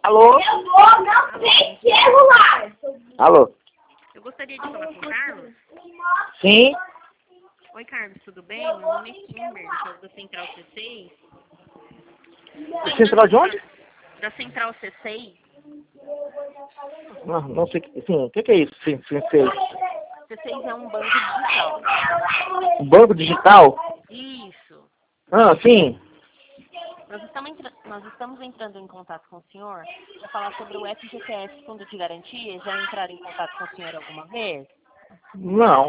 Alô? Alô? Eu gostaria de falar com o Carlos. Sim? Oi, Carlos, tudo bem? Meu nome é Kimber, sou da Central C6. Central de onde? Da Central C6. Não sei. Sim, o que é isso? Sim, sim, sei. C6 é um banco digital. Um banco digital? Isso. Ah, sim. Nós estamos entrando em contato com o senhor para falar sobre o FGTS Fundo de Garantia. Já entraram em contato com o senhor alguma vez? Não.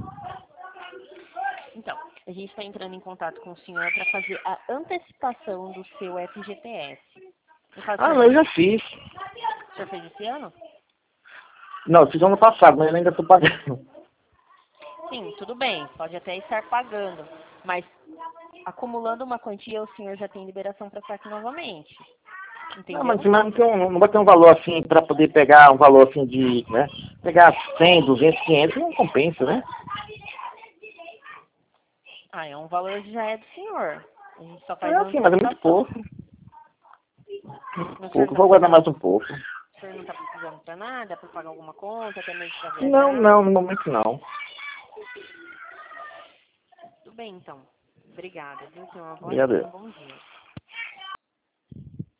Então, a gente está entrando em contato com o senhor para fazer a antecipação do seu FGTS. Ah, mas eu já fiz. O senhor fez esse ano? Não, eu fiz ano passado, mas eu ainda estou pagando. Sim, tudo bem, pode até estar pagando, mas acumulando uma quantia, o senhor já tem liberação para saque novamente. Não, Entendeu? mas não, tem não vai ter um valor assim para poder pegar um valor assim de, né? Pegar 100, 200, 500, não compensa, né? Ah, é um valor que já é do senhor. A gente só faz É a assim, mas é muito antecipação. pouco. O senhor Pouco, não vou está guardar mais precisando, um pouco. o senhor não está precisando para nada, para pagar alguma conta, até mesmo para Não, viajar? não, no momento não. Tudo bem, então. Obrigada, viu? Tenha uma boa, Obrigado. um bom dia.